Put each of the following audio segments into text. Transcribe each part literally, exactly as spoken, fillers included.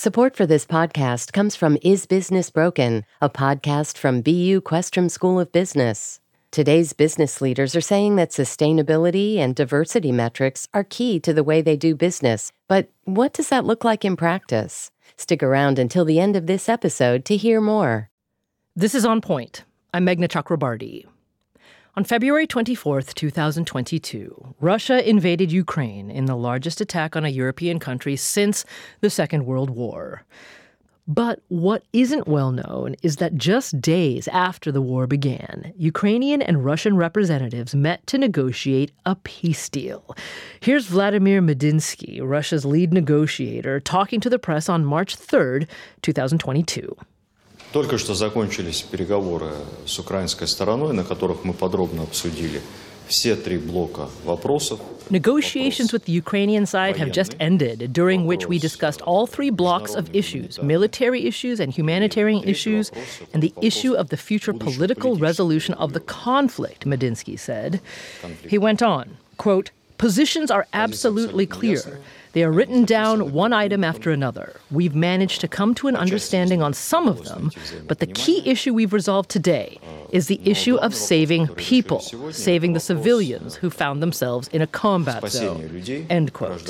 Support for this podcast comes from Is Business Broken, a podcast from B U Questrom School of Business. Today's business leaders are saying that sustainability and diversity metrics are key to the way they do business. But what does that look like in practice? Stick around until the end of this episode to hear more. This is On Point. I'm Meghna Chakrabarti. On February twenty-fourth, twenty twenty-two, Russia invaded Ukraine in the largest attack on a European country since the Second World War. But what isn't well known is that just days after the war began, Ukrainian and Russian representatives met to negotiate a peace deal. Here's Vladimir Medinsky, Russia's lead negotiator, talking to the press on March third, twenty twenty-two. Только что закончились переговоры с украинской стороной, на которых мы подробно обсудили все три блока вопросов. Negotiations with the Ukrainian side have just ended, during which we discussed all three blocks of issues, military issues and humanitarian issues, and the issue of the future political resolution of the conflict, Medinsky said. He went on, quote, "Positions are absolutely clear. They are written down one item after another. We've managed to come to an understanding on some of them, but the key issue we've resolved today is the issue of saving people, saving the civilians who found themselves in a combat zone." End quote.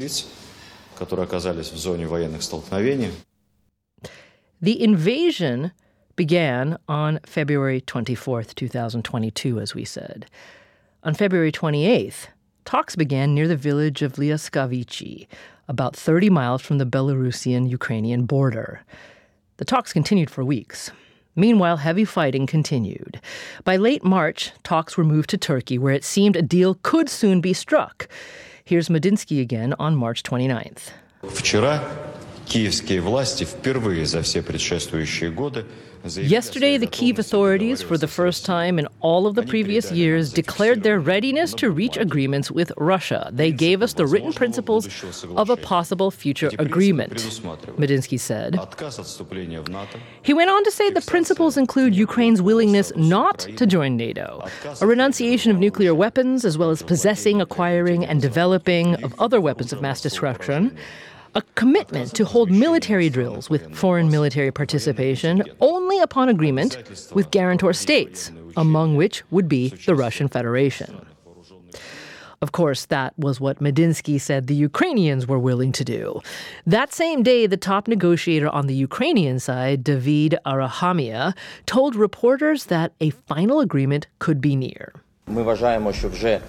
The invasion began on February twenty-fourth, twenty twenty-two, as we said. On February twenty-eighth, talks began near the village of Lyaskovichy, about thirty miles from the Belarusian-Ukrainian border. The talks continued for weeks. Meanwhile, heavy fighting continued. By late March, talks were moved to Turkey, where it seemed a deal could soon be struck. Here's Medinsky again on March twenty-ninth. Вчера киевские власти впервые за все предшествующие годы. Yesterday, the Kyiv authorities, for the first time in all of the previous years, declared their readiness to reach agreements with Russia. They gave us the written principles of a possible future agreement, Medinsky said. He went on to say the principles include Ukraine's willingness not to join NATO, a renunciation of nuclear weapons, as well as possessing, acquiring, and developing of other weapons of mass destruction, a commitment to hold military drills with foreign military participation only upon agreement with guarantor states, among which would be the Russian Federation. Of course, that was what Medinsky said the Ukrainians were willing to do. That same day, the top negotiator on the Ukrainian side, David Arahamia, told reporters that a final agreement could be near. Ми вважаємо, що вже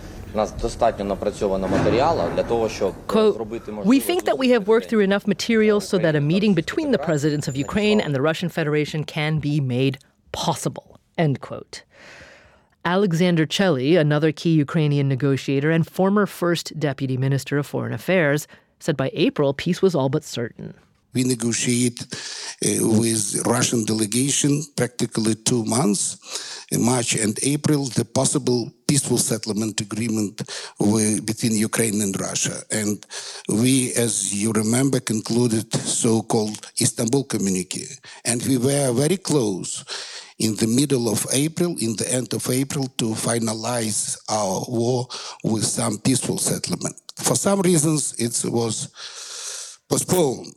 Quote, "We think that we have worked through enough material so that a meeting between the presidents of Ukraine and the Russian Federation can be made possible." End quote. Alexander Chely, another key Ukrainian negotiator and former first deputy minister of foreign affairs, said by April, peace was all but certain. We negotiate uh, with Russian delegation practically two months, in March and April, the possible peaceful settlement agreement with, between Ukraine and Russia. And we, as you remember, concluded so-called Istanbul Communique. And we were very close in the middle of April, in the end of April, to finalize our war with some peaceful settlement. For some reasons, it was postponed.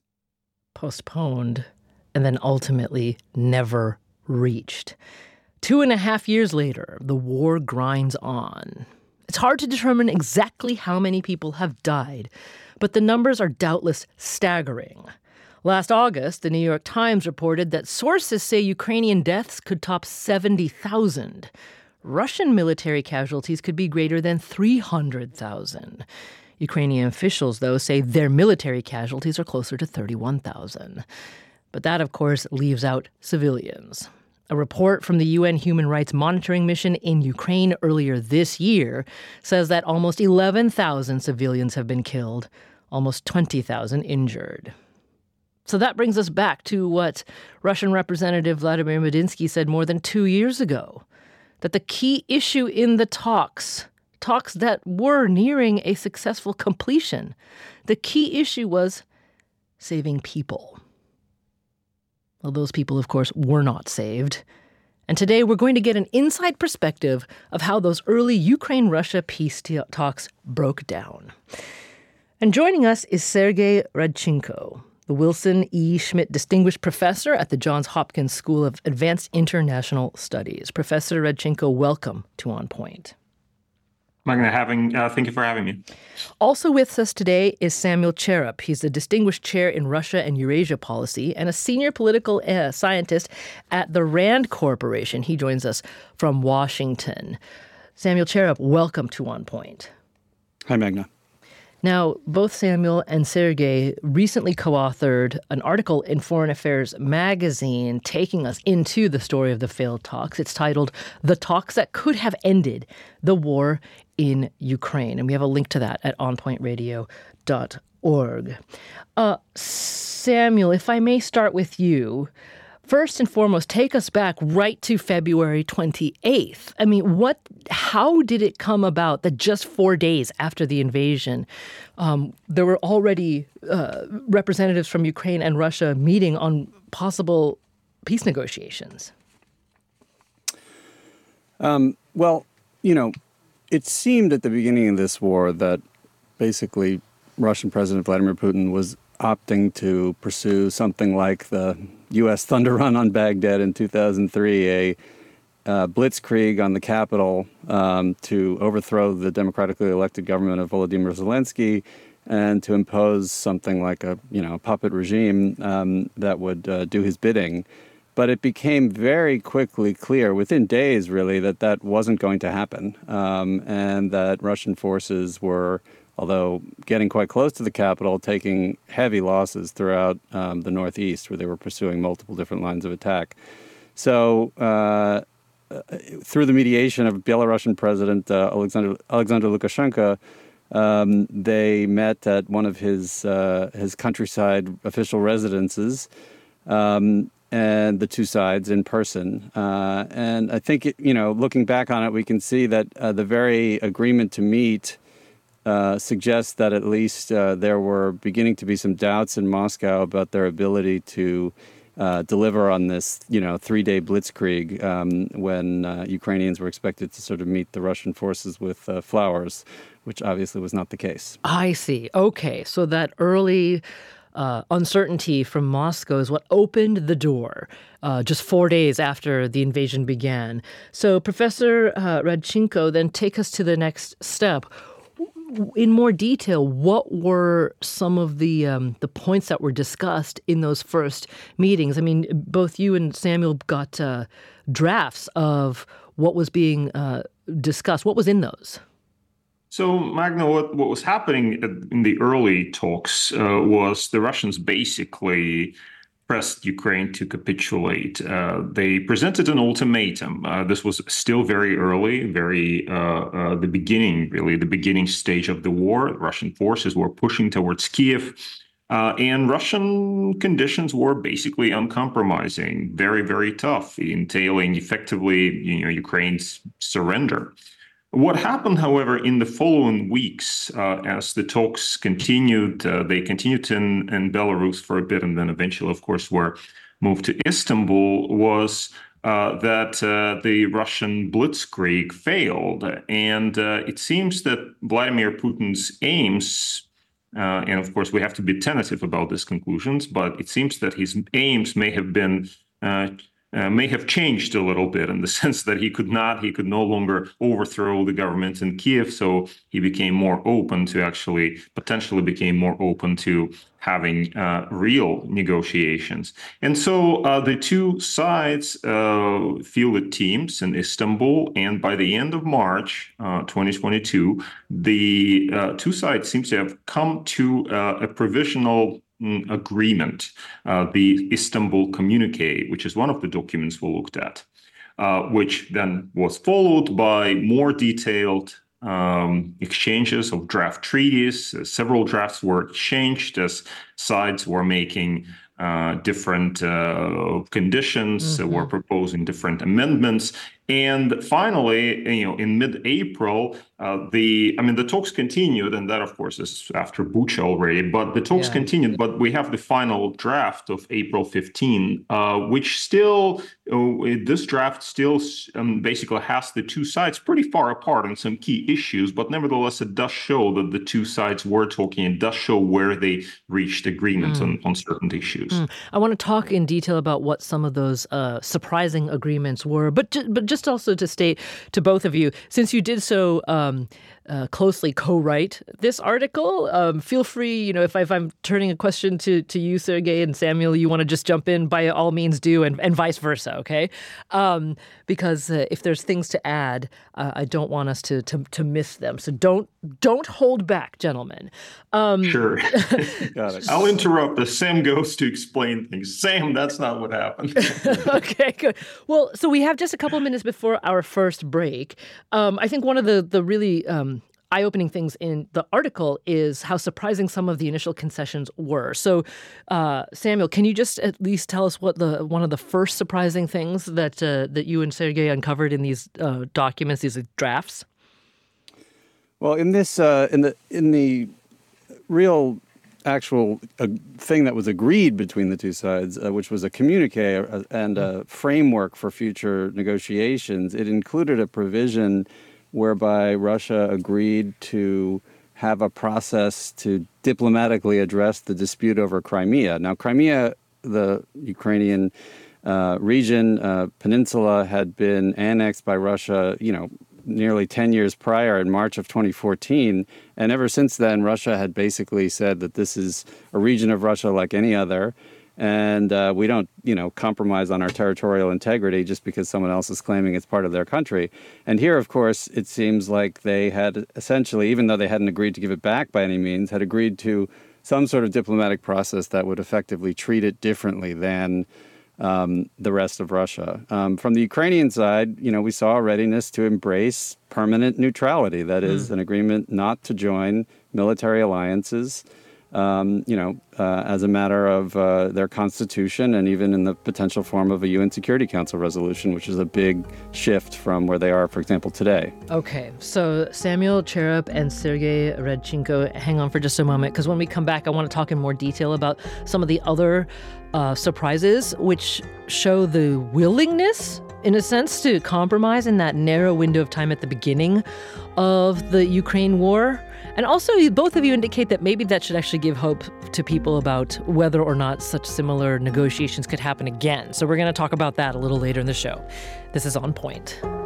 Postponed, and then ultimately never reached. Two and a half years later, the war grinds on. It's hard to determine exactly how many people have died, but the numbers are doubtless staggering. Last August, the New York Times reported that sources say Ukrainian deaths could top seventy thousand. Russian military casualties could be greater than three hundred thousand. Ukrainian officials, though, say their military casualties are closer to thirty-one thousand. But that, of course, leaves out civilians. A report from the U N Human Rights Monitoring Mission in Ukraine earlier this year says that almost eleven thousand civilians have been killed, almost twenty thousand injured. So that brings us back to what Russian Representative Vladimir Medinsky said more than two years ago, that the key issue in the talks, talks that were nearing a successful completion, the key issue was saving people. Well, those people, of course, were not saved. And today we're going to get an inside perspective of how those early Ukraine-Russia peace t- talks broke down. And joining us is Sergei Radchenko, the Wilson E. Schmidt Distinguished Professor at the Johns Hopkins School of Advanced International Studies. Professor Radchenko, welcome to On Point. Magna, having, uh, thank you for having me. Also with us today is Samuel Cherep. He's the Distinguished Chair in Russia and Eurasia Policy and a senior political uh, scientist at the RAND Corporation. He joins us from Washington. Samuel Cherep, welcome to On Point. Hi, Magna. Now, both Samuel and Sergei recently co-authored an article in Foreign Affairs magazine taking us into the story of the failed talks. It's titled The Talks That Could Have Ended the War in Ukraine. And we have a link to that at on point radio dot org. Uh, Samuel, if I may start with you. First and foremost, take us back right to February twenty-eighth. I mean, what? How did it come about that just four days after the invasion, um, there were already uh, representatives from Ukraine and Russia meeting on possible peace negotiations? Um, well, you know, it seemed at the beginning of this war that basically Russian President Vladimir Putin was opting to pursue something like the U S Thunder Run on Baghdad in two thousand three, a uh, blitzkrieg on the capital um, to overthrow the democratically elected government of Volodymyr Zelensky and to impose something like a, you know, puppet regime um, that would uh, do his bidding. But it became very quickly clear, within days really, that that wasn't going to happen, um, and that Russian forces were, although getting quite close to the capital, taking heavy losses throughout um, the Northeast, where they were pursuing multiple different lines of attack. So uh, through the mediation of Belarusian President uh, Alexander, Alexander Lukashenko, um, they met at one of his, uh, his countryside official residences, um, and the two sides in person. Uh, and I think, it, you know, looking back on it, we can see that uh, the very agreement to meet Uh, suggests that at least uh, there were beginning to be some doubts in Moscow about their ability to uh, deliver on this, you know, three-day blitzkrieg um, when uh, Ukrainians were expected to sort of meet the Russian forces with uh, flowers, which obviously was not the case. I see. Okay, so that early uh, uncertainty from Moscow is what opened the door uh, just four days after the invasion began. So, Professor uh, Radchenko, then take us to the next step. In more detail, what were some of the um, the points that were discussed in those first meetings? I mean, both you and Samuel got uh, drafts of what was being uh, discussed. What was in those? So, Magna, what, what was happening in the early talks uh, was the Russians basically pressed Ukraine to capitulate. Uh, they presented an ultimatum. Uh, this was still very early, very uh, uh, the beginning, really, the beginning stage of the war. Russian forces were pushing towards Kiev, uh, and Russian conditions were basically uncompromising, very, very tough, entailing effectively, you know, Ukraine's surrender. What happened, however, in the following weeks, uh, as the talks continued, uh, they continued in, in Belarus for a bit, and then eventually, of course, were moved to Istanbul, was uh, that uh, the Russian blitzkrieg failed. And uh, it seems that Vladimir Putin's aims, uh, and of course, we have to be tentative about these conclusions, but it seems that his aims may have been uh, Uh, may have changed a little bit in the sense that he could not, he could no longer overthrow the government in Kiev. So he became more open to actually, potentially became more open to having uh, real negotiations. And so uh, the two sides uh, fielded teams in Istanbul. And by the end of March uh, twenty twenty-two, the uh, two sides seem to have come to uh, a provisional agreement, uh, the Istanbul Communique, which is one of the documents we looked at, uh, which then was followed by more detailed um, exchanges of draft treaties. Uh, several drafts were exchanged as sides were making uh, different uh, conditions, mm-hmm. uh, were proposing different amendments. And finally, you know, in mid-April, uh, the I mean, the talks continued, and that, of course, is after Bucha already. But the talks yeah. continued. But we have the final draft of April fifteenth, uh, which still uh, this draft still um, basically has the two sides pretty far apart on some key issues. But nevertheless, it does show that the two sides were talking. It does show where they reached agreement Mm. on, on certain issues. Mm. I want to talk in detail about what some of those uh, surprising agreements were, but ju- but just also to state to both of you, since you did so um, uh, closely co-write this article, um, feel free, you know, if, I, if I'm turning a question to, to you, Sergey, and Samuel, you want to just jump in, by all means do, and, and vice versa, okay? Um, because uh, if there's things to add, uh, I don't want us to, to to miss them. So don't don't hold back, gentlemen. Um, Sure. Got it. I'll interrupt as Sam goes to explain things. Sam, that's not what happened. Okay, good. Well, so we have just a couple of minutes before our first break. Um, I think one of the the really um, eye-opening things in the article is how surprising some of the initial concessions were. So, uh, Samuel, can you just at least tell us what the one of the first surprising things that uh, that you and Sergey uncovered in these uh, documents, these drafts? Well, in this, uh, in the in the real actual uh, thing that was agreed between the two sides, uh, which was a communique uh, and a framework for future negotiations, it included a provision whereby Russia agreed to have a process to diplomatically address the dispute over Crimea. Now, Crimea, the Ukrainian uh, region, uh, peninsula, had been annexed by Russia, you know, nearly ten years prior in March of twenty fourteen. And ever since then, Russia had basically said that this is a region of Russia like any other. And uh, we don't, you know, compromise on our territorial integrity just because someone else is claiming it's part of their country. And here, of course, it seems like they had essentially, even though they hadn't agreed to give it back by any means, had agreed to some sort of diplomatic process that would effectively treat it differently than Um, the rest of Russia. Um, from the Ukrainian side, you know, we saw a readiness to embrace permanent neutrality. That is, mm. an agreement not to join military alliances, um, you know, uh, as a matter of uh, their constitution and even in the potential form of a U N Security Council resolution, which is a big shift from where they are, for example, today. Okay, so Samuel Cherep and Sergey Radchenko, hang on for just a moment, because when we come back, I want to talk in more detail about some of the other uh, surprises, which show the willingness, in a sense, to compromise in that narrow window of time at the beginning of the Ukraine war. And also, both of you indicate that maybe that should actually give hope to people about whether or not such similar negotiations could happen again. So we're going to talk about that a little later in the show. This is On Point.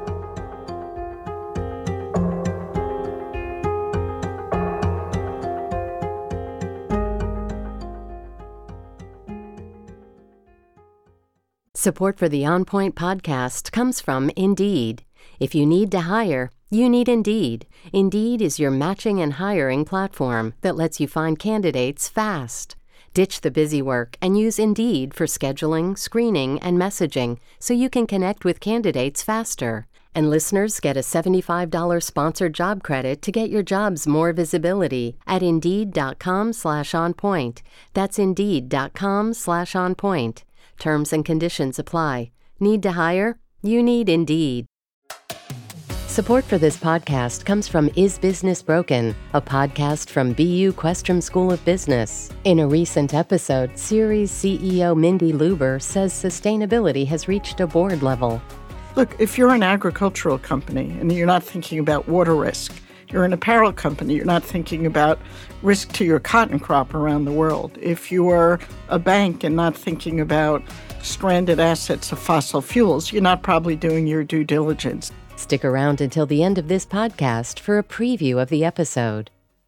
Support for the On Point podcast comes from Indeed. If you need to hire, you need Indeed. Indeed is your matching and hiring platform that lets you find candidates fast. Ditch the busy work and use Indeed for scheduling, screening, and messaging so you can connect with candidates faster. And listeners get a seventy-five dollars sponsored job credit to get your jobs more visibility at Indeed.com slash onpoint. That's Indeed.com slash onpoint. Terms and conditions apply. Need to hire? You need Indeed. Support for this podcast comes from Is Business Broken, a podcast from B U Questrom School of Business. In a recent episode, Series C E O Mindy Luber says sustainability has reached a board level. Look, if you're an agricultural company and you're not thinking about water risk, you're an apparel company, you're not thinking about risk to your cotton crop around the world. If you're a bank and not thinking about stranded assets of fossil fuels, you're not probably doing your due diligence. Stick around until the end of this podcast for a preview of the episode.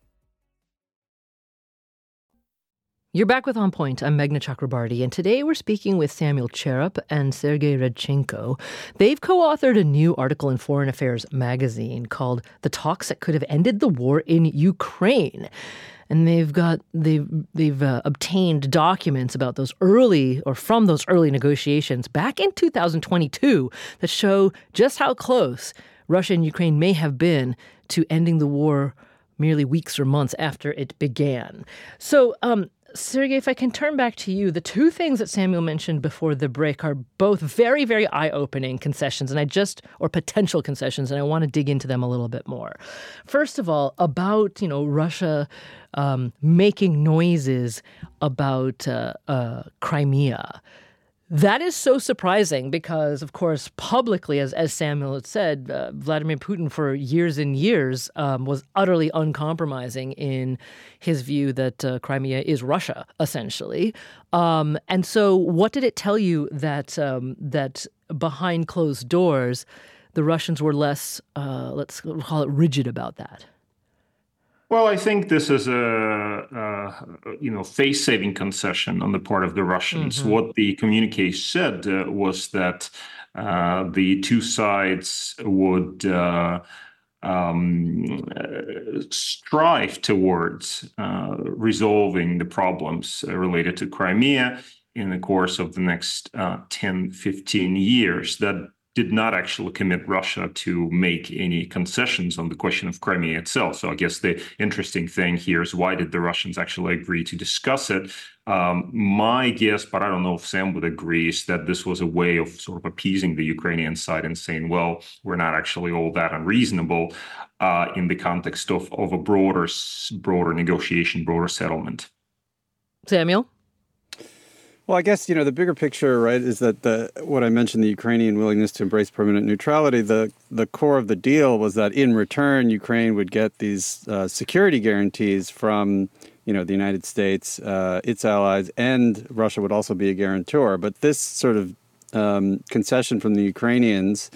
You're back with On Point. I'm Meghna Chakrabarty, and today we're speaking with Samuel Cherep and Sergey Radchenko. They've co-authored a new article in Foreign Affairs magazine called "The Talks That Could Have Ended the War in Ukraine." And they've got they've they've uh, obtained documents about those early or from those early negotiations back in two thousand twenty-two that show just how close Russia and Ukraine may have been to ending the war merely weeks or months after it began. So, um, Sergey, if I can turn back to you, the two things that Samuel mentioned before the break are both very, very eye-opening concessions, and I just, or potential concessions, and I want to dig into them a little bit more. First of all, about, you know, Russia um, making noises about uh, uh, Crimea. That is so surprising because, of course, publicly, as, as Samuel had said, uh, Vladimir Putin for years and years um, was utterly uncompromising in his view that uh, Crimea is Russia, essentially. Um, and so what did it tell you that um, that behind closed doors, the Russians were less, uh, let's call it, rigid about that? Well, I think this is a, a you know face-saving concession on the part of the Russians. Mm-hmm. What the communique said uh, was that uh, the two sides would uh, um, uh, strive towards uh, resolving the problems uh, related to Crimea in the course of the next uh, ten, fifteen years. That did not actually commit Russia to make any concessions on the question of Crimea itself. So I guess the interesting thing here is, why did the Russians actually agree to discuss it? Um, my guess, but I don't know if Sam would agree, is that this was a way of sort of appeasing the Ukrainian side and saying, well, we're not actually all that unreasonable uh, in the context of, of a broader, broader negotiation, broader settlement. Samuel? Well, I guess, you know, the bigger picture, right, is that the what I mentioned, the Ukrainian willingness to embrace permanent neutrality, the the core of the deal was that in return, Ukraine would get these uh, security guarantees from, you know, the United States, uh, its allies, and Russia would also be a guarantor. But this sort of um, concession from the Ukrainians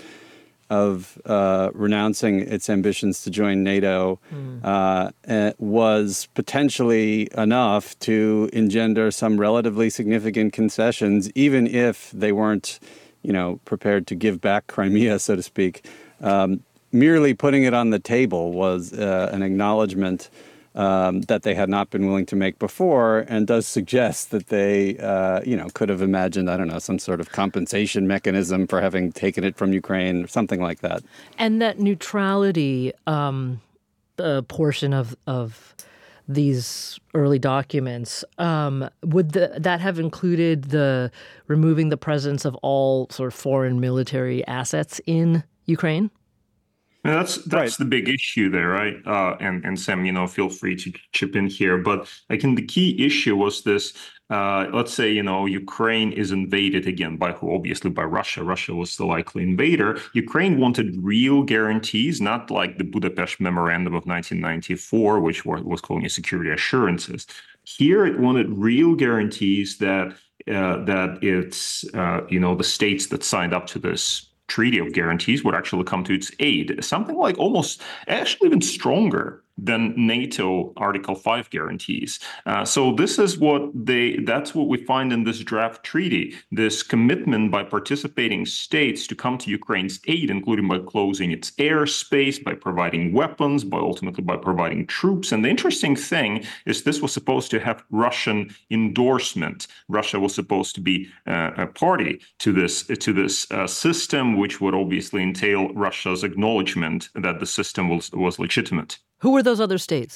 of uh, renouncing its ambitions to join NATO mm. uh, uh, was potentially enough to engender some relatively significant concessions, even if they weren't, you know, prepared to give back Crimea, so to speak. Um, merely putting it on the table was uh, an acknowledgement Um, that they had not been willing to make before, and does suggest that they, uh, you know, could have imagined, I don't know, some sort of compensation mechanism for having taken it from Ukraine, or something like that. And that neutrality um, uh, portion of of these early documents, um, would the, that have included the removing the presence of all sort of foreign military assets in Ukraine? And that's that's right. The big issue there, right? Uh, and and Sam, you know, feel free to chip in here. But I think the key issue was this. Uh, let's say, you know, Ukraine is invaded again by who? Obviously by Russia. Russia was the likely invader. Ukraine wanted real guarantees, not like the Budapest Memorandum of nineteen ninety-four, which was calling it security assurances. Here, it wanted real guarantees that uh, that it's uh, you know the states that signed up to this treaty of guarantees would actually come to its aid. Something like almost actually even stronger than NATO Article five guarantees. Uh, so this is what they, that's what we find in this draft treaty, this commitment by participating states to come to Ukraine's aid, including by closing its airspace, by providing weapons, by ultimately by providing troops. And the interesting thing is this was supposed to have Russian endorsement. Russia was supposed to be uh, a party to this, to this uh, system, which would obviously entail Russia's acknowledgement that the system was, was legitimate. Who were those other states?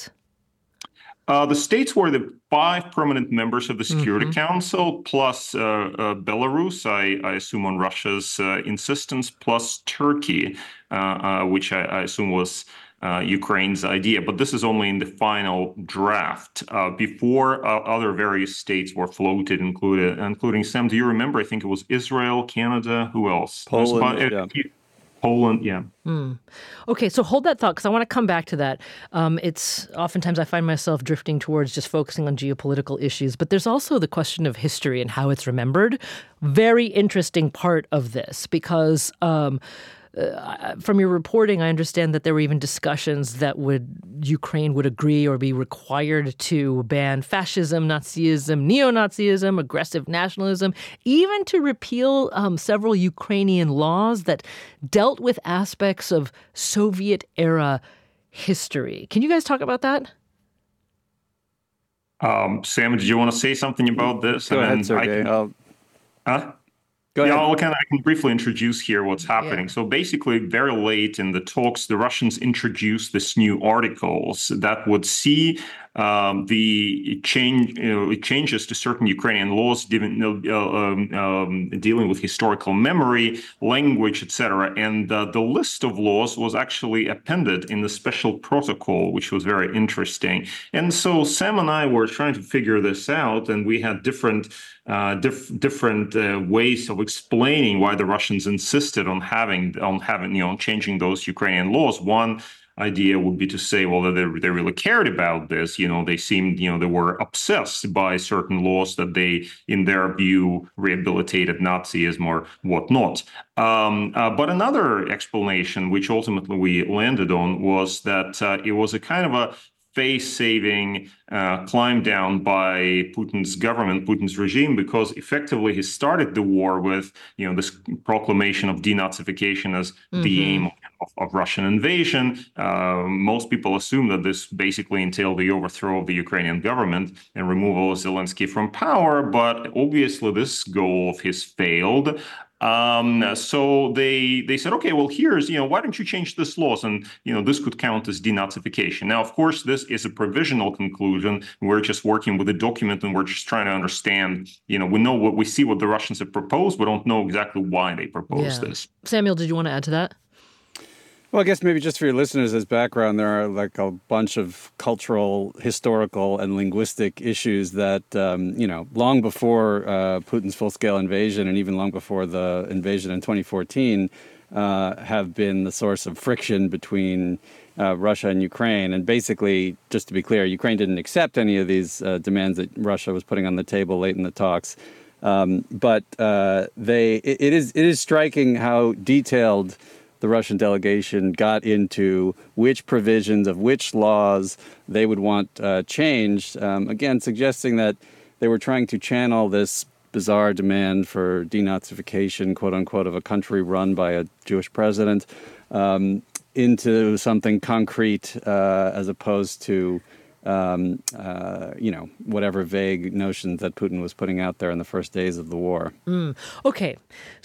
Uh, the states were the five permanent members of the Security mm-hmm. Council, plus uh, uh, Belarus, I, I assume on Russia's uh, insistence, plus Turkey, uh, uh, which I, I assume was uh, Ukraine's idea. But this is only in the final draft. Uh, before uh, other various states were floated, included, including, Sam, do you remember? I think it was Israel, Canada, who else? Poland, about, yeah. Uh, Poland, yeah. Mm. Okay, so hold that thought, because I want to come back to that. Um, it's oftentimes I find myself drifting towards just focusing on geopolitical issues, but there's also the question of history and how it's remembered. Very interesting part of this, because um, uh, from your reporting, I understand that there were even discussions that would Ukraine would agree or be required to ban fascism, Nazism, neo-Nazism, aggressive nationalism, even to repeal um, several Ukrainian laws that dealt with aspects of Soviet-era history. Can you guys talk about that? Um, Sam, did you want to say something about this? Go ahead, Sergey. I, I'll... Huh? Go ahead. Yeah, I'll kind of, I can briefly introduce here what's happening. Yeah. So basically, very late in the talks, the Russians introduced this new articles that would see um, the change, you know, changes to certain Ukrainian laws dealing, uh, um, um, dealing with historical memory, language, et cetera. And uh, the list of laws was actually appended in the special protocol, which was very interesting. And so Sam and I were trying to figure this out, and we had different uh, diff- different uh, ways of explaining why the Russians insisted on having on having you know changing those Ukrainian laws. One idea would be to say, well, they they really cared about this. You know, they seemed, you know, they were obsessed by certain laws that they, in their view, rehabilitated Nazism or whatnot. Um, uh, but another explanation, which ultimately we landed on, was that uh, it was a kind of a face-saving uh, climb down by Putin's government, Putin's regime, because effectively he started the war with, you know, this proclamation of denazification as mm-hmm. the aim of, of Russian invasion. Uh, most people assume that this basically entailed the overthrow of the Ukrainian government and removal of Zelensky from power, but obviously this goal of his failed. Um, so they they said, okay, well, here's, you know, why don't you change this laws? And, you know, this could count as denazification. Now, of course, this is a provisional conclusion. We're just working with a document and we're just trying to understand, you know, we know what we see what the Russians have proposed, but don't know exactly why they proposed yeah. this. Samuel, did you want to add to that? Well, I guess maybe just for your listeners as background, there are like a bunch of cultural, historical, and linguistic issues that, um, you know, long before uh, Putin's full-scale invasion and even long before the invasion in twenty fourteen uh, have been the source of friction between uh, Russia and Ukraine. And basically, just to be clear, Ukraine didn't accept any of these uh, demands that Russia was putting on the table late in the talks. Um, but uh, they it, it is it is striking how detailed the Russian delegation got into which provisions of which laws they would want uh, changed, um, again, suggesting that they were trying to channel this bizarre demand for denazification, quote unquote, of a country run by a Jewish president um, into something concrete uh, as opposed to, um, uh, you know, whatever vague notions that Putin was putting out there in the first days of the war. Mm. Okay,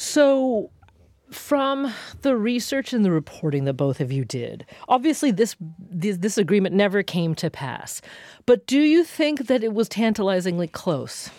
so from the research and the reporting that both of you did, obviously this, this this agreement never came to pass. But do you think that it was tantalizingly close?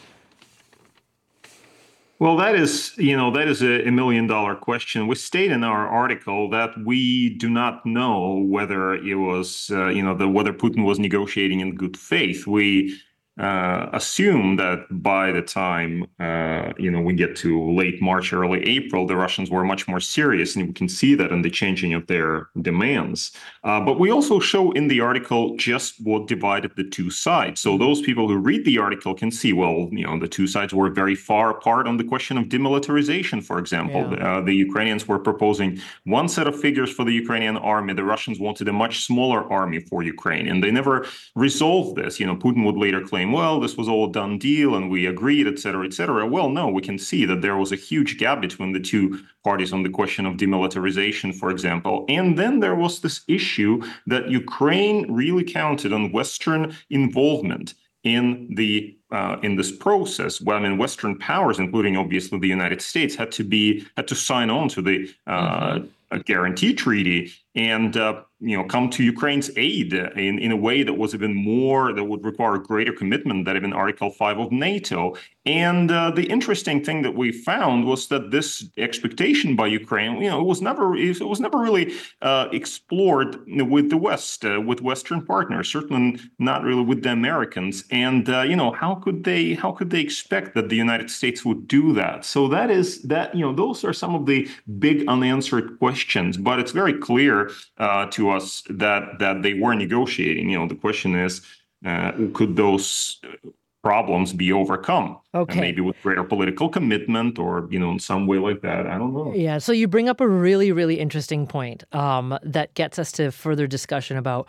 Well, that is, you know, that is a, a million dollar question. We state in our article that we do not know whether it was, uh, you know, the, whether Putin was negotiating in good faith. We Uh, assume that by the time, uh, you know, we get to late March, early April, the Russians were much more serious, and we can see that in the changing of their demands. Uh, but we also show in the article just what divided the two sides. So those people who read the article can see, well, you know, the two sides were very far apart on the question of demilitarization, for example. Yeah. Uh, the Ukrainians were proposing one set of figures for the Ukrainian army. The Russians wanted a much smaller army for Ukraine, and they never resolved this. You know, Putin would later claim, well, this was all a done deal and we agreed, et cetera, et cetera. Well, no, we can see that there was a huge gap between the two parties on the question of demilitarization, for example. And then there was this issue that Ukraine really counted on Western involvement in the uh, in this process. Well, I mean, Western powers, including obviously the United States, had to be had to sign on to the uh, mm-hmm. guarantee treaty and uh, you know, come to Ukraine's aid in, in a way that was even more, that would require a greater commitment than even Article five of NATO. And uh, the interesting thing that we found was that this expectation by Ukraine, you know, it was never, it was never really uh, explored with the West, uh, with Western partners, certainly not really with the Americans. And, uh, you know, how could they, how could they expect that the United States would do that? So that is, that, you know, those are some of the big unanswered questions, but it's very clear uh, to us that that they were negotiating. You know, the question is, uh, could those problems be overcome? Okay. And maybe with greater political commitment or, you know, in some way like that. I don't know. Yeah. So you bring up a really, really interesting point um, that gets us to further discussion about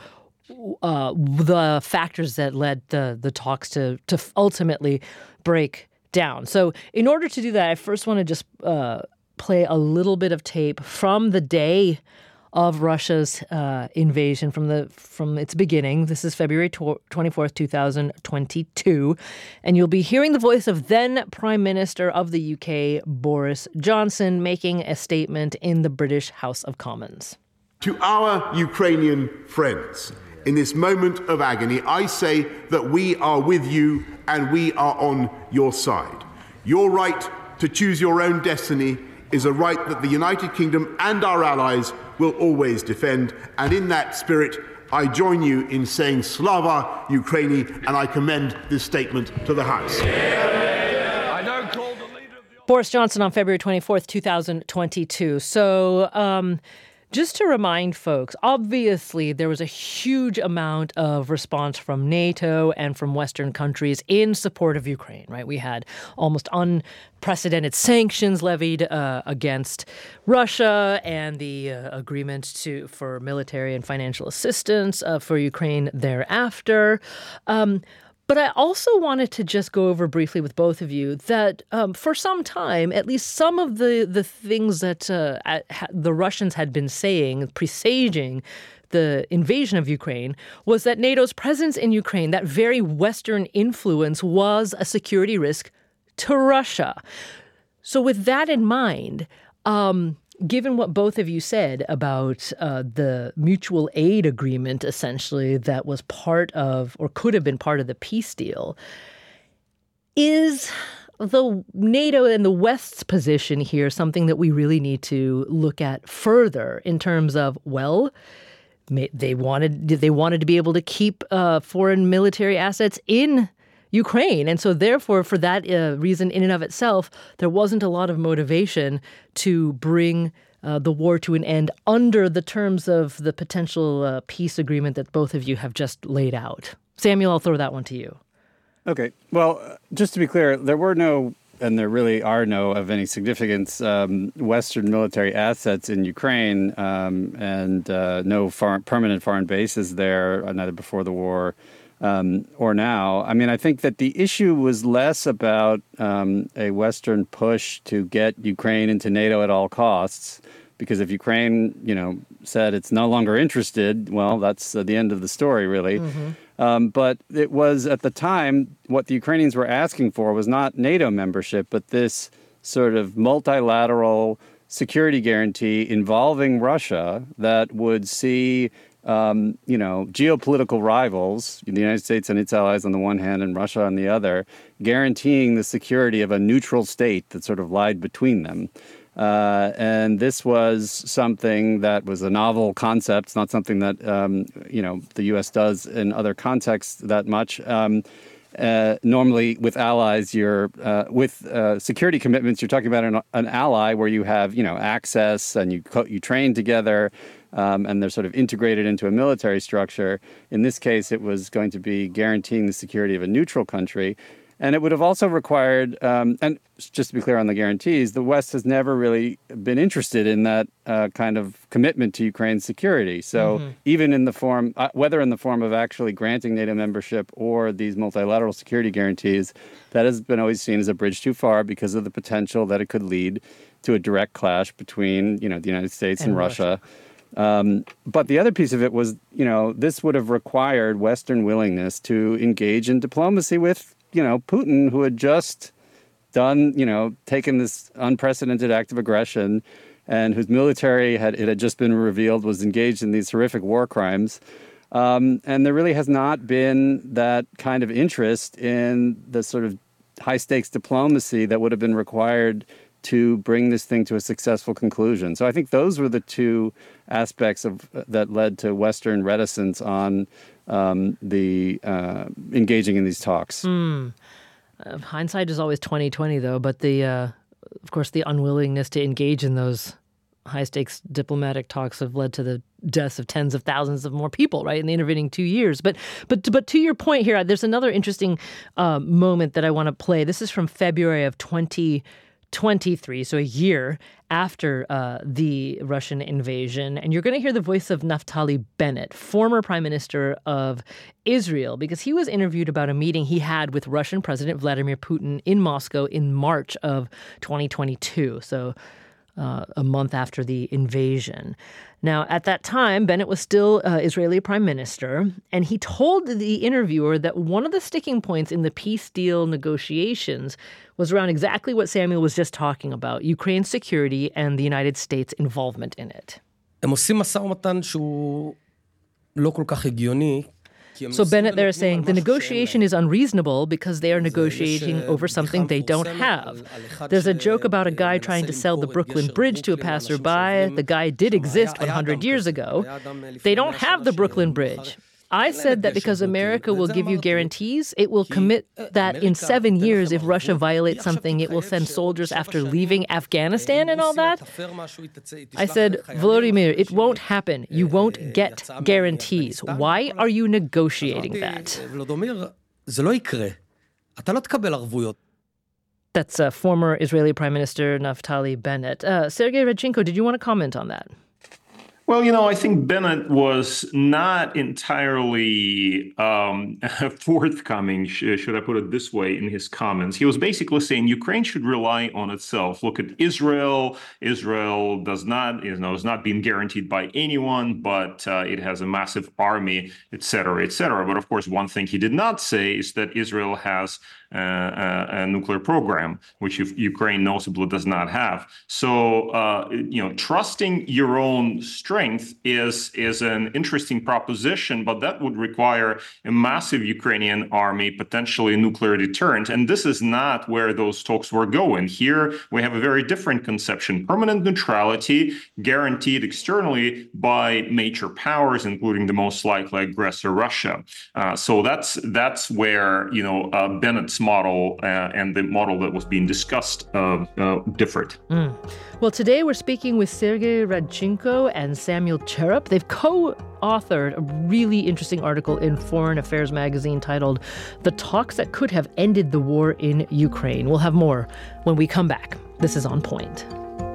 uh, the factors that led the the talks to to ultimately break down. So in order to do that, I first want to just uh, play a little bit of tape from the day of Russia's uh, invasion from the from its beginning. This is February twenty-fourth, twenty twenty-two. And you'll be hearing the voice of then Prime Minister of the U K, Boris Johnson, making a statement in the British House of Commons. To our Ukrainian friends, in this moment of agony, I say that we are with you and we are on your side. Your right to choose your own destiny is a right that the United Kingdom and our allies will always defend. And in that spirit, I join you in saying Slava Ukraini, and I commend this statement to the House. Boris Johnson on February twenty-fourth, twenty twenty-two. So um, just to remind folks, obviously there was a huge amount of response from NATO and from Western countries in support of Ukraine, right? We had almost unprecedented sanctions levied uh, against Russia and the uh, agreement to for military and financial assistance uh, for Ukraine thereafter. Um But I also wanted to just go over briefly with both of you that um, for some time, at least some of the, the things that uh, the Russians had been saying, presaging the invasion of Ukraine, was that NATO's presence in Ukraine, that very Western influence, was a security risk to Russia. So with that in mind, um, given what both of you said about uh, the mutual aid agreement, essentially, that was part of, or could have been part of the peace deal, is the NATO and the West's position here something that we really need to look at further in terms of, well, they wanted they wanted to be able to keep uh, foreign military assets in Ukraine. And so therefore, for that uh, reason in and of itself, there wasn't a lot of motivation to bring uh, the war to an end under the terms of the potential uh, peace agreement that both of you have just laid out. Samuel, I'll throw that one to you. Okay. Well, just to be clear, there were no, and there really are no of any significance, um, Western military assets in Ukraine, um, and uh, no foreign, permanent foreign bases there, neither before the war Um, or now. I mean, I think that the issue was less about um, a Western push to get Ukraine into NATO at all costs, because if Ukraine, you know, said it's no longer interested, well, that's uh, the end of the story, really. Mm-hmm. Um, but it was, at the time, what the Ukrainians were asking for was not NATO membership, but this sort of multilateral security guarantee involving Russia that would see Um, you know, geopolitical rivals, the United States and its allies on the one hand and Russia on the other, guaranteeing the security of a neutral state that sort of lied between them. Uh, and this was something that was a novel concept. It's not something that, um, you know, the U S does in other contexts that much. Um, uh, normally with allies, you're uh, with uh, security commitments, you're talking about an, an ally where you have, you know, access and you co- you train together. Um, and they're sort of integrated into a military structure. In this case, it was going to be guaranteeing the security of a neutral country. And it would have also required, um, and just to be clear on the guarantees, the West has never really been interested in that uh, kind of commitment to Ukraine's security. So mm-hmm. even in the form, uh, whether in the form of actually granting NATO membership or these multilateral security guarantees, that has been always seen as a bridge too far because of the potential that it could lead to a direct clash between, you know, the United States and, and Russia. Russia. Um, but the other piece of it was, you know, this would have required Western willingness to engage in diplomacy with, you know, Putin, who had just done, you know, taken this unprecedented act of aggression and whose military had, it had just been revealed, was engaged in these horrific war crimes. Um, and there really has not been that kind of interest in the sort of high stakes diplomacy that would have been required to bring this thing to a successful conclusion. So I think those were the two aspects of that led to Western reticence on um, the uh, engaging in these talks. Mm. Uh, hindsight is always twenty twenty, though. But the, uh, of course, the unwillingness to engage in those high stakes diplomatic talks have led to the deaths of tens of thousands of more people, right, in the intervening two years. But but but to your point here, there's another interesting uh, moment that I want to play. This is from February of twenty twenty-three, so a year after uh, the Russian invasion. And you're going to hear the voice of Naftali Bennett, former prime minister of Israel, because he was interviewed about a meeting he had with Russian President Vladimir Putin in Moscow in March of twenty twenty-two, so uh, a month after the invasion. Now, at that time, Bennett was still uh, Israeli prime minister, and he told the interviewer that one of the sticking points in the peace deal negotiations was around exactly what Samuel was just talking about, Ukraine's security and the United States' involvement in it. הם עושים משא ומתן שהוא So Bennett there is saying the negotiation is unreasonable because they are negotiating over something they don't have. There's a joke about a guy trying to sell the Brooklyn Bridge to a passerby. The guy did exist one hundred years ago. They don't have the Brooklyn Bridge. I said that because America will give you guarantees, it will commit that in seven years, if Russia violates something, it will send soldiers after leaving Afghanistan and all that. I said, Volodymyr, it won't happen. You won't get guarantees. Why are you negotiating that? That's uh, former Israeli Prime Minister Naftali Bennett. Uh, Sergei Radchenko, did you want to comment on that? Well, you know, I think Bennett was not entirely um, forthcoming, should I put it this way, in his comments. He was basically saying Ukraine should rely on itself. Look at Israel. Israel does not, you know, is not being guaranteed by anyone, but uh, it has a massive army, et cetera, et cetera. But of course, one thing he did not say is that Israel has uh, a, a nuclear program, which Ukraine noticeably does not have. So, uh, you know, trusting your own strength is is an interesting proposition, but that would require a massive Ukrainian army, potentially a nuclear deterrent. And this is not where those talks were going. Here, we have a very different conception. Permanent neutrality guaranteed externally by major powers, including the most likely aggressor, Russia. Uh, so that's that's where, you know, uh, Bennett's model uh, and the model that was being discussed uh, uh, differed. Mm. Well, today we're speaking with Sergei Radchenko and Samuel Cherep. They've co-authored a really interesting article in Foreign Affairs magazine titled The Talks That Could Have Ended the War in Ukraine. We'll have more when we come back. This is On Point.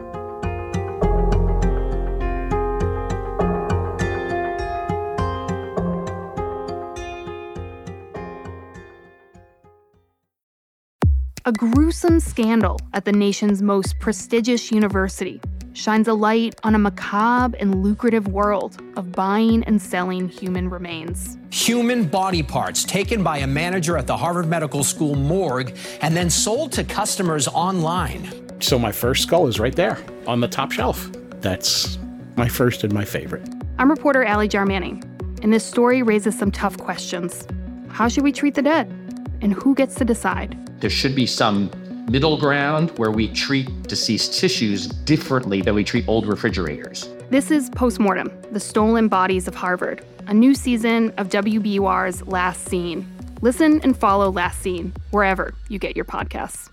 A gruesome scandal at the nation's most prestigious university shines a light on a macabre and lucrative world of buying and selling human remains. Human body parts taken by a manager at the Harvard Medical School morgue and then sold to customers online. So my first skull is right there on the top shelf. That's my first and my favorite. I'm reporter Ali Jarmani, and this story raises some tough questions. How should we treat the dead? And who gets to decide? There should be some middle ground where we treat deceased tissues differently than we treat old refrigerators. This is Postmortem, The Stolen Bodies of Harvard, a new season of W B U R's Last Seen. Listen and follow Last Seen wherever you get your podcasts.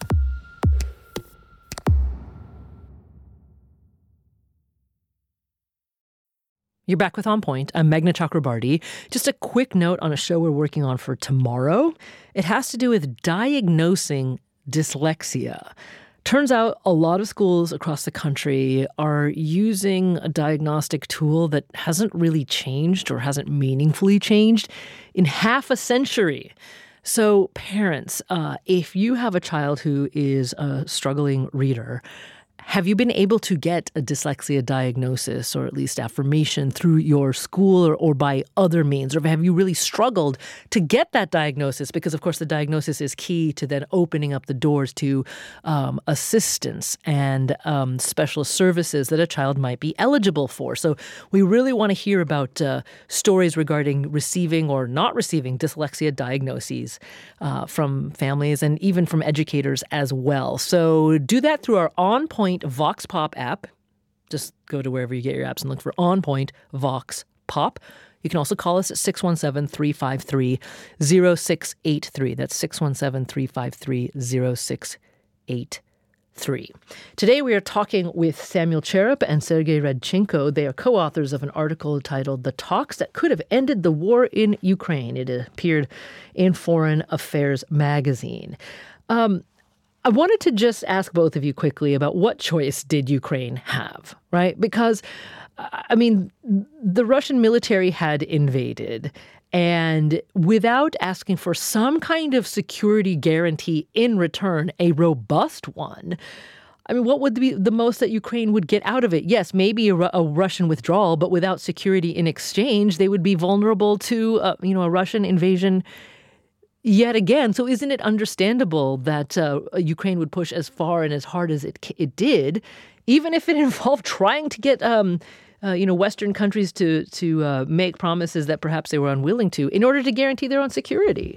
You're back with On Point. I'm Meghna Chakrabarti. Just a quick note on a show we're working on for tomorrow. It has to do with diagnosing dyslexia. Turns out a lot of schools across the country are using a diagnostic tool that hasn't really changed or hasn't meaningfully changed in half a century. So parents, uh, if you have a child who is a struggling reader, have you been able to get a dyslexia diagnosis or at least affirmation through your school or, or by other means? Or have you really struggled to get that diagnosis? Because, of course, the diagnosis is key to then opening up the doors to um, assistance and um, special services that a child might be eligible for. So we really want to hear about uh, stories regarding receiving or not receiving dyslexia diagnoses uh, from families and even from educators as well. So do that through our On Point Vox Pop app. Just go to wherever you get your apps and look for On Point Vox Pop. You can also call us at six one seven, three five three, zero six eight three. That's six one seven, three five three, zero six eight three. Today we are talking with Samuel Cherep and Sergei Radchenko. They are co-authors of an article titled The Talks That Could Have Ended the War in Ukraine. It appeared in Foreign Affairs magazine. Um, I wanted to just ask both of you quickly about what choice did Ukraine have, right? Because, I mean, the Russian military had invaded, and without asking for some kind of security guarantee in return, a robust one, I mean, what would be the most that Ukraine would get out of it? Yes, maybe a, a Russian withdrawal, but without security in exchange, they would be vulnerable to, uh, you know, a Russian invasion yet again. So isn't it understandable that uh, Ukraine would push as far and as hard as it it did, even if it involved trying to get um, uh, you know, Western countries to to uh, make promises that perhaps they were unwilling to in order to guarantee their own security.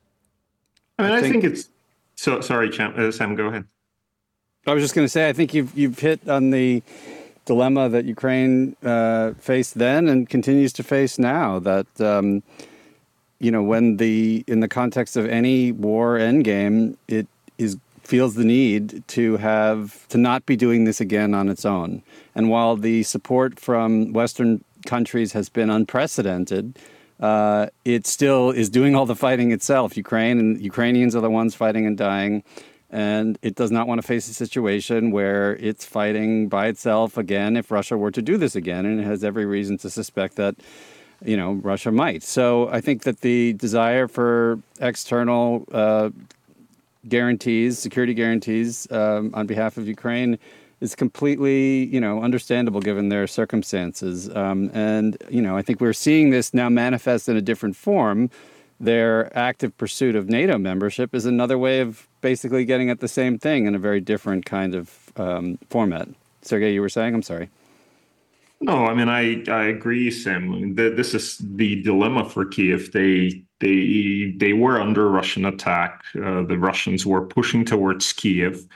I mean, I, I think, think it's so. Sorry, Cham, uh, Sam. Go ahead. I was just going to say, I think you've you've hit on the dilemma that Ukraine uh, faced then and continues to face now. That um, you know, when the in the context of any war endgame, it is feels the need to have to not be doing this again on its own. And while the support from Western countries has been unprecedented, uh, it still is doing all the fighting itself. Ukraine and Ukrainians are the ones fighting and dying. And it does not want to face a situation where it's fighting by itself again if Russia were to do this again. And it has every reason to suspect that, you know, Russia might. So I think that the desire for external uh, guarantees, security guarantees um, on behalf of Ukraine is completely, you know, understandable given their circumstances. Um, and, you know, I think we're seeing this now manifest in a different form. Their active pursuit of NATO membership is another way of basically getting at the same thing in a very different kind of um, format. Sergei, you were saying? I'm sorry. No, I mean, I, I agree, Sam. This is the dilemma for Kiev. They they they were under Russian attack. Uh, the Russians were pushing towards Kiev.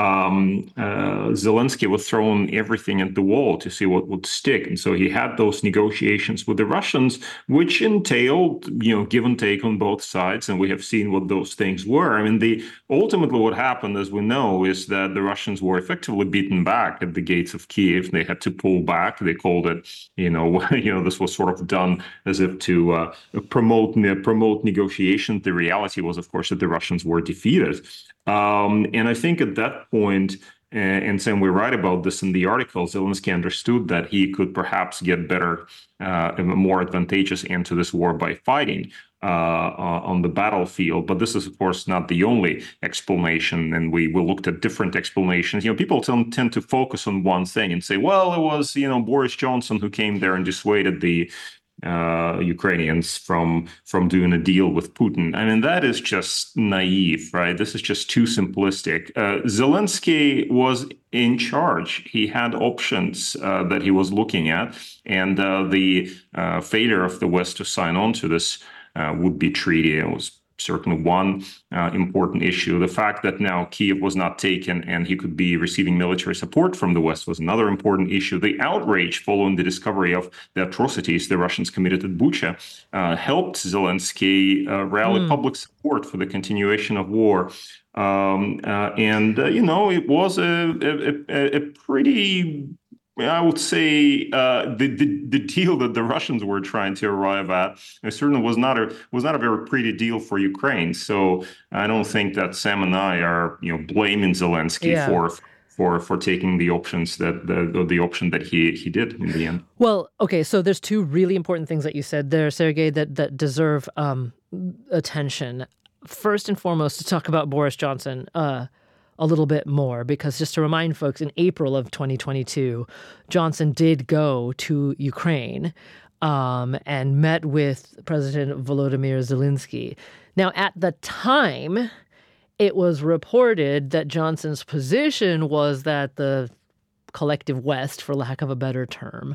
Um, uh, Zelensky was throwing everything at the wall to see what would stick. And so he had those negotiations with the Russians, which entailed, you know, give and take on both sides. And we have seen what those things were. I mean, the ultimately what happened, as we know, is that the Russians were effectively beaten back at the gates of Kiev. They had to pull back. They called it, you know, you know, this was sort of done as if to uh, promote, promote negotiations. The reality was, of course, that the Russians were defeated. Um, and I think at that point, uh, and Sam, we write about this in the article, Zelensky understood that he could perhaps get better, uh, a more advantageous end to this war by fighting uh, uh, on the battlefield. But this is, of course, not the only explanation. And we, we looked at different explanations. You know, people tend, tend to focus on one thing and say, well, it was, you know, Boris Johnson who came there and dissuaded the uh, Ukrainians from from doing a deal with Putin. I mean, that is just naive, right? This is just too simplistic. Uh, Zelensky was in charge. He had options uh, that he was looking at, and uh, the uh, failure of the West to sign on to this uh, would-be treaty was certainly one uh, important issue. The fact that now Kiev was not taken and he could be receiving military support from the West was another important issue. The outrage following the discovery of the atrocities the Russians committed at Bucha uh, helped Zelensky uh, rally mm. public support for the continuation of war. Um, uh, and, uh, you know, it was a, a, a pretty... I would say uh, the, the the deal that the Russians were trying to arrive at it certainly was not a was not a very pretty deal for Ukraine. So I don't think that Sam and I are you know blaming Zelensky yeah. for for for taking the options that the the option that he he did in the end. Well, okay, so there's two really important things that you said there, Sergei, that that deserve um, attention. First and foremost, to talk about Boris Johnson. Uh, a little bit more, because just to remind folks, in April of twenty twenty-two, Johnson did go to Ukraine um, and met with President Volodymyr Zelensky. Now, at the time, it was reported that Johnson's position was that the collective West, for lack of a better term,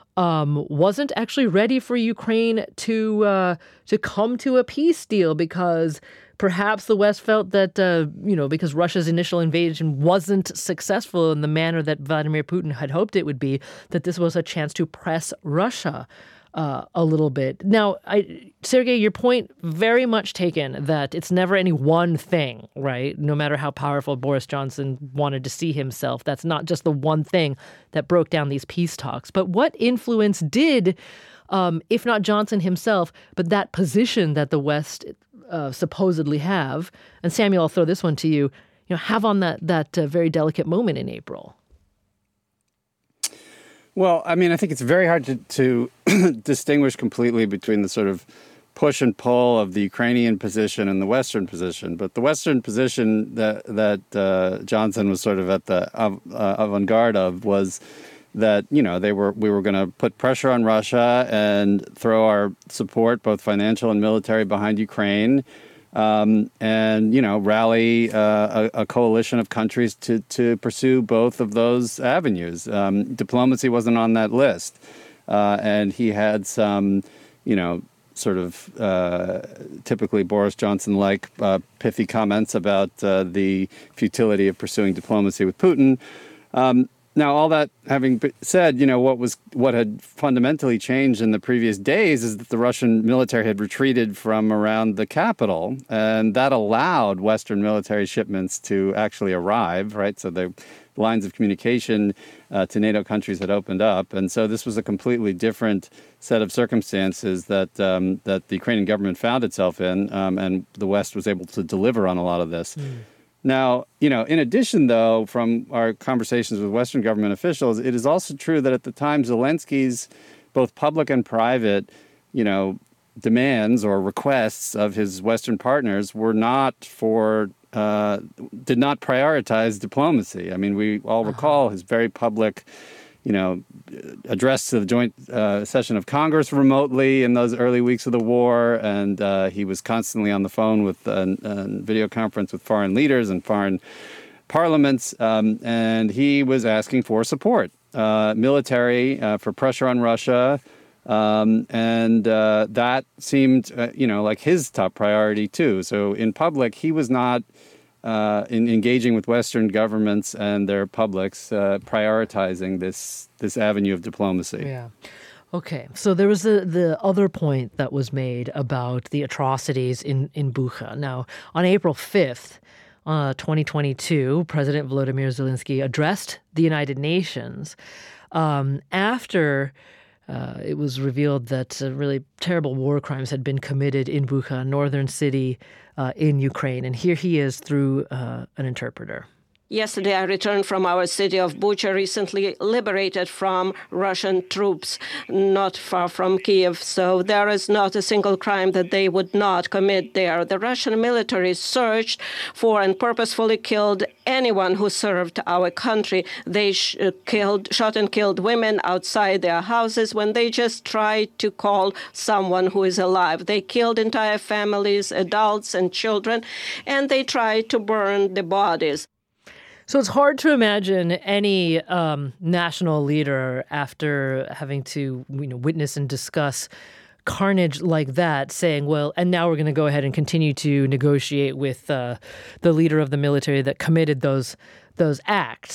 um, wasn't actually ready for Ukraine to uh, to come to a peace deal, because perhaps the West felt that, uh, you know, because Russia's initial invasion wasn't successful in the manner that Vladimir Putin had hoped it would be, that this was a chance to press Russia uh, a little bit. Now, I, Sergei, your point very much taken that it's never any one thing, right? No matter how powerful Boris Johnson wanted to see himself, that's not just the one thing that broke down these peace talks. But what influence did, um, if not Johnson himself, but that position that the West Uh, supposedly have, and Samuel, I'll throw this one to you, you know, have on that that uh, very delicate moment in April? Well, I mean, I think it's very hard to, to distinguish completely between the sort of push and pull of the Ukrainian position and the Western position. But the Western position that that uh, Johnson was sort of at the uh, avant-garde of was that, you know, they were we were going to put pressure on Russia and throw our support, both financial and military, behind Ukraine. um, and, you know, rally uh, a, a coalition of countries to, to pursue both of those avenues. Um, diplomacy wasn't on that list. Uh, and he had some, you know, sort of uh, typically Boris Johnson-like uh, pithy comments about uh, the futility of pursuing diplomacy with Putin. Um, now, all that having said, you know, what was what had fundamentally changed in the previous days is that the Russian military had retreated from around the capital, and that allowed Western military shipments to actually arrive, right? So the lines of communication uh, to NATO countries had opened up, and so this was a completely different set of circumstances that um, that the Ukrainian government found itself in, um, and the West was able to deliver on a lot of this. Mm. Now, you know, in addition, though, from our conversations with Western government officials, it is also true that at the time Zelensky's both public and private, you know, demands or requests of his Western partners were not for, uh, did not prioritize diplomacy. I mean, we all recall his very public, you know, address to the joint uh, session of Congress remotely in those early weeks of the war. And uh, he was constantly on the phone with a uh, video conference with foreign leaders and foreign parliaments. Um, and he was asking for support, uh, military, uh, for pressure on Russia. Um, and uh, that seemed, uh, you know, like his top priority, too. So in public, he was not Uh, in engaging with Western governments and their publics, uh, prioritizing this this avenue of diplomacy. Yeah. Okay. So there was the, the other point that was made about the atrocities in, in Bucha. Now, on April fifth, uh, twenty twenty-two, President Volodymyr Zelensky addressed the United Nations um, after uh, it was revealed that uh, really terrible war crimes had been committed in Bucha, a northern city Uh, in Ukraine. And here he is through uh, an interpreter. Yesterday, I returned from our city of Bucha, recently liberated from Russian troops not far from Kiev. So there is not a single crime that they would not commit there. The Russian military searched for and purposefully killed anyone who served our country. They sh- killed, shot and killed women outside their houses when they just tried to call someone who is alive. They killed entire families, adults and children, and they tried to burn the bodies. So it's hard to imagine any um, national leader after having to, you know, witness and discuss carnage like that saying, well, and now we're going to go ahead and continue to negotiate with uh, the leader of the military that committed those those acts.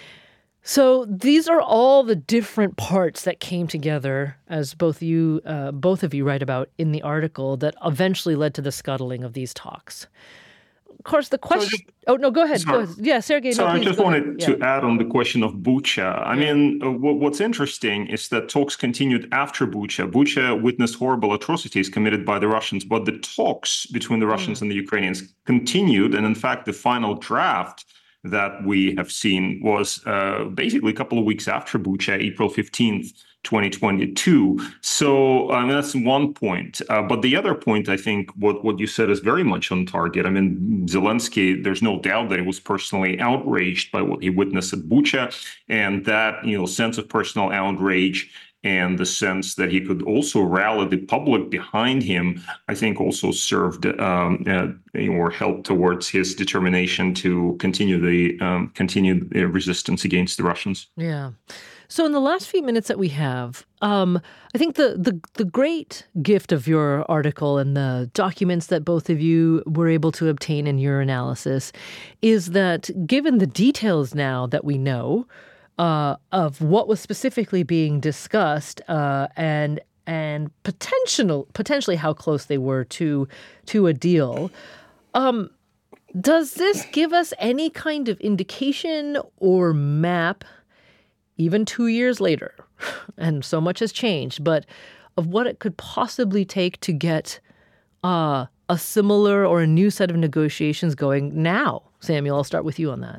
So these are all the different parts that came together, as both you, uh, both of you write about in the article, that eventually led to the scuttling of these talks. Of course, the question... So just, oh, no, go ahead. Go ahead. Yeah, Sergei. So no, I please, just wanted ahead. to yeah. add on the question of Bucha. I mean, uh, w- what's interesting is that talks continued after Bucha. Bucha witnessed horrible atrocities committed by the Russians, but the talks between the Russians mm. and the Ukrainians continued. And in fact, the final draft that we have seen was uh, basically a couple of weeks after Bucha, April fifteenth, twenty twenty-two. So I mean, that's one point. Uh, but the other point, I think, what, what you said is very much on target. I mean, Zelensky, there's no doubt that he was personally outraged by what he witnessed at Bucha, and that, you know, sense of personal outrage and the sense that he could also rally the public behind him, I think also served um, uh, or helped towards his determination to continue the um, continue the resistance against the Russians. Yeah. So in the last few minutes that we have, um, I think the, the the great gift of your article and the documents that both of you were able to obtain in your analysis is that given the details now that we know uh, of what was specifically being discussed uh, and and potential potentially how close they were to to a deal, um, does this give us any kind of indication or map, even two years later, and so much has changed, but of what it could possibly take to get uh, a similar or a new set of negotiations going now? Samuel, I'll start with you on that.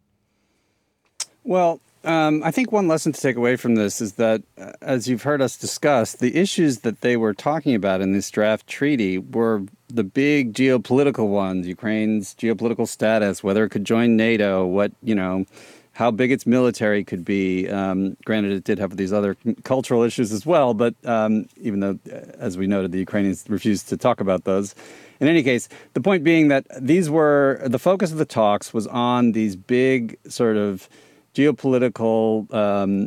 Well, um, I think one lesson to take away from this is that, uh, as you've heard us discuss, the issues that they were talking about in this draft treaty were the big geopolitical ones: Ukraine's geopolitical status, whether it could join NATO, what, you know, how big its military could be. Um, granted, it did have these other cultural issues as well, but um, even though, as we noted, the Ukrainians refused to talk about those. in any case, the point being that these were, the focus of the talks was on these big sort of geopolitical, um,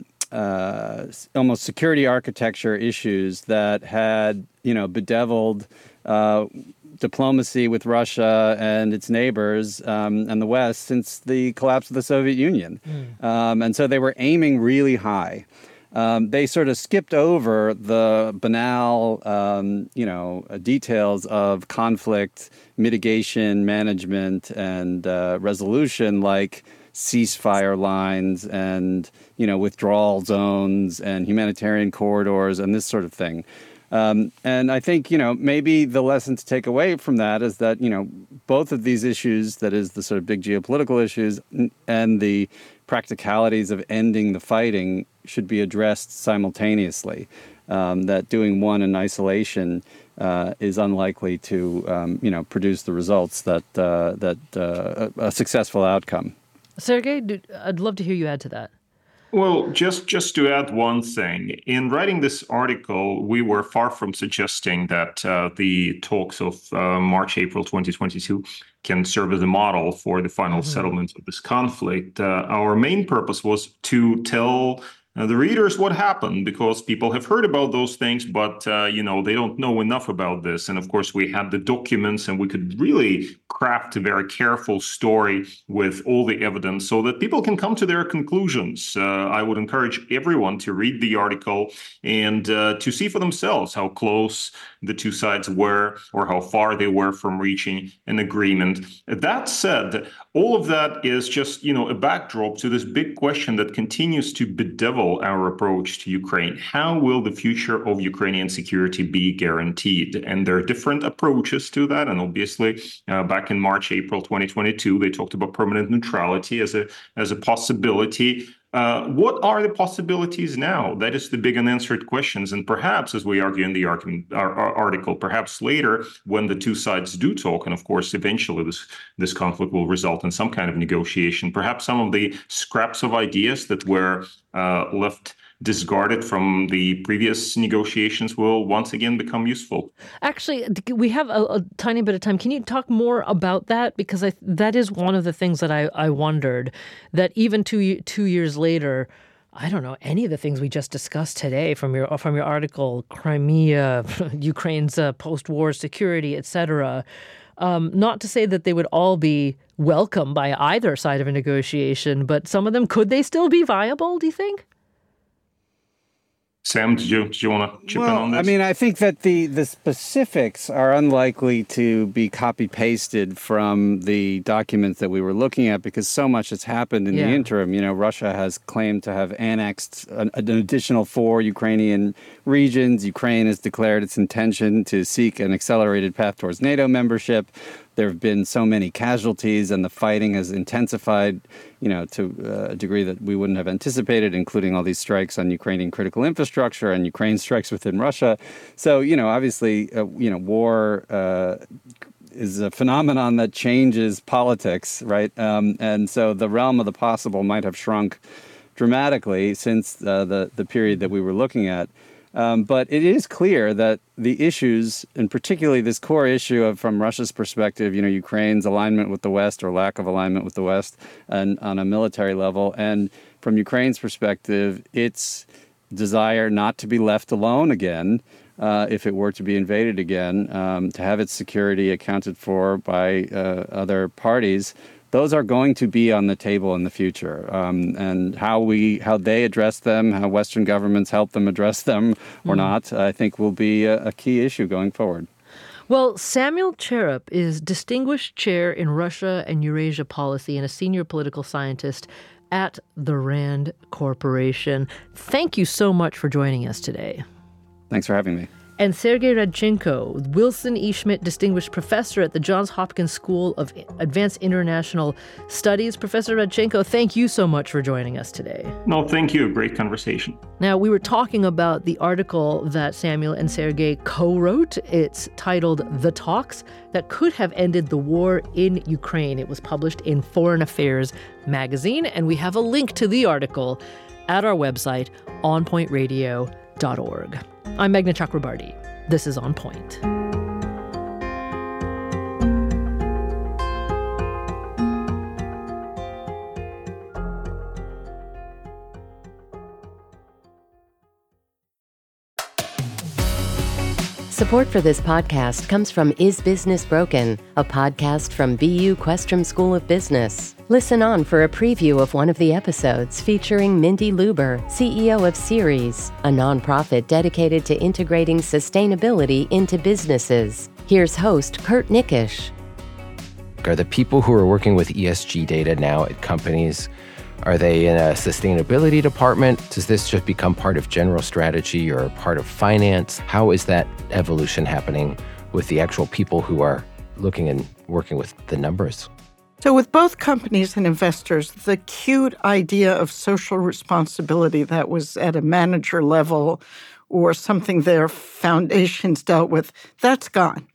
uh, almost security architecture issues that had, you know, bedeviled uh, diplomacy with Russia and its neighbors um, and the West since the collapse of the Soviet Union. Mm. Um, and so they were aiming really high. Um, they sort of skipped over the banal, um, you know, details of conflict mitigation, management, and uh, resolution, like ceasefire lines and, you know, withdrawal zones and humanitarian corridors and this sort of thing. Um, and I think, you know, maybe the lesson to take away from that is that, you know, both of these issues, that is the sort of big geopolitical issues and the practicalities of ending the fighting, should be addressed simultaneously. Um, that doing one in isolation uh, is unlikely to, um, you know, produce the results that uh, that uh, a, a successful outcome. Sergei, I'd love to hear you add to that. Well, just, just to add one thing, in writing this article, we were far from suggesting that uh, the talks of uh, March, April twenty twenty-two can serve as a model for the final mm-hmm. settlement of this conflict. Uh, our main purpose was to tell Uh, the readers what happened, because people have heard about those things, but, uh, you know, they don't know enough about this. And of course, we had the documents and we could really craft a very careful story with all the evidence so that people can come to their conclusions. Uh, I would encourage everyone to read the article and uh, to see for themselves how close the two sides were or how far they were from reaching an agreement. That said, all of that is just, you know, a backdrop to this big question that continues to bedevil our approach to Ukraine. How will the future of Ukrainian security be guaranteed? And there are different approaches to that. And obviously, uh, back in March, April twenty twenty-two, they talked about permanent neutrality as a as a possibility. Uh, what are the possibilities now? That is the big unanswered questions. And perhaps, as we argue in the argument, our, our article, perhaps later, when the two sides do talk, and of course, eventually this, this conflict will result in some kind of negotiation, perhaps some of the scraps of ideas that were uh, left discarded from the previous negotiations will once again become useful. Actually, we have a, a tiny bit of time. Can you talk more about that? Because I, that is one of the things that I, I wondered, that even two two years later, I don't know, any of the things we just discussed today from your from your article, Crimea, Ukraine's uh, post-war security, et cetera, um, not to say that they would all be welcome by either side of a negotiation, but some of them, could they still be viable, do you think? Sam, did you, did you want to chip well, in on this? I mean, I think that the, the specifics are unlikely to be copy-pasted from the documents that we were looking at, because so much has happened in yeah. the interim. You know, Russia has claimed to have annexed an, an additional four Ukrainian regions. Ukraine has declared its intention to seek an accelerated path towards NATO membership. There have been so many casualties, and the fighting has intensified, you know, to uh, a degree that we wouldn't have anticipated, including all these strikes on Ukrainian critical infrastructure and Ukraine strikes within Russia. So, you know, obviously, uh, you know, war uh, is a phenomenon that changes politics, right? Um, and so the realm of the possible might have shrunk dramatically since uh, the, the period that we were looking at. Um, but it is clear that the issues, and particularly this core issue of, from Russia's perspective, you know, Ukraine's alignment with the West or lack of alignment with the West and on a military level, and from Ukraine's perspective, its desire not to be left alone again, uh, if it were to be invaded again, um, to have its security accounted for by uh, other parties. Those are going to be on the table in the future, um, and how we, how they address them, how Western governments help them address them or mm. not, I think will be a, a key issue going forward. Well, Samuel Cherep is Distinguished Chair in Russia and Eurasia Policy and a senior political scientist at the RAND Corporation. Thank you so much for joining us today. Thanks for having me. And Sergei Radchenko, Wilson E. Schmidt Distinguished Professor at the Johns Hopkins School of Advanced International Studies. Professor Radchenko, thank you so much for joining us today. No, thank you. Great conversation. Now, we were talking about the article that Samuel and Sergei co-wrote. It's titled The Talks That Could Have Ended the War in Ukraine. It was published in Foreign Affairs magazine, and we have a link to the article at our website, on point radio dot org. I'm Meghna Chakrabarti. This is On Point. Support for this podcast comes from Is Business Broken, a podcast from B U Questrom School of Business. Listen on for a preview of one of the episodes featuring Mindy Luber, C E O of Ceres, a nonprofit dedicated to integrating sustainability into businesses. Here's host Kurt Nickisch. Are the people who are working with E S G data now at companies, are they in a sustainability department? Does this just become part of general strategy or part of finance? How is that evolution happening with the actual people who are looking and working with the numbers? So with both companies and investors, the cute idea of social responsibility that was at a manager level or something their foundations dealt with, that's gone.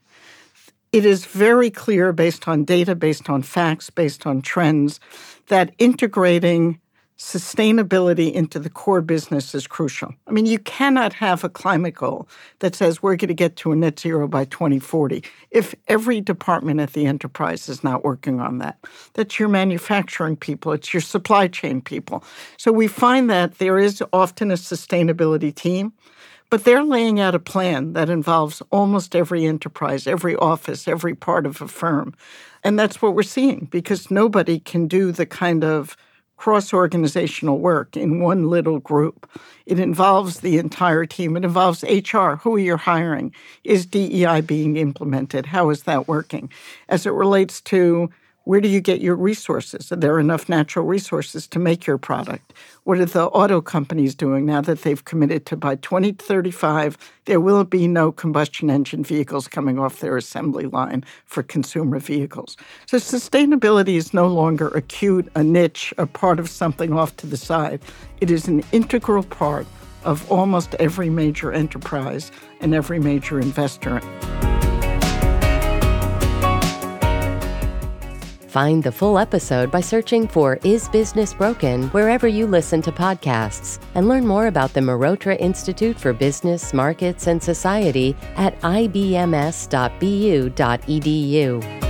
It is very clear based on data, based on facts, based on trends, that integrating sustainability into the core business is crucial. I mean, you cannot have a climate goal that says we're going to get to a net zero by twenty forty if every department at the enterprise is not working on that. That's your manufacturing people. It's your supply chain people. So we find that there is often a sustainability team, but they're laying out a plan that involves almost every enterprise, every office, every part of a firm. And that's what we're seeing, because nobody can do the kind of cross-organizational work in one little group. It involves the entire team. It involves H R. Who are you hiring? Is D E I being implemented? How is that working? As it relates to where do you get your resources? Are there enough natural resources to make your product? What are the auto companies doing now that they've committed to by twenty thirty-five, there will be no combustion engine vehicles coming off their assembly line for consumer vehicles? So sustainability is no longer acute, a niche, a part of something off to the side. It is an integral part of almost every major enterprise and every major investor. Find the full episode by searching for Is Business Broken wherever you listen to podcasts, and learn more about the Marotra Institute for Business, Markets, and Society at I B M S dot B U dot E D U.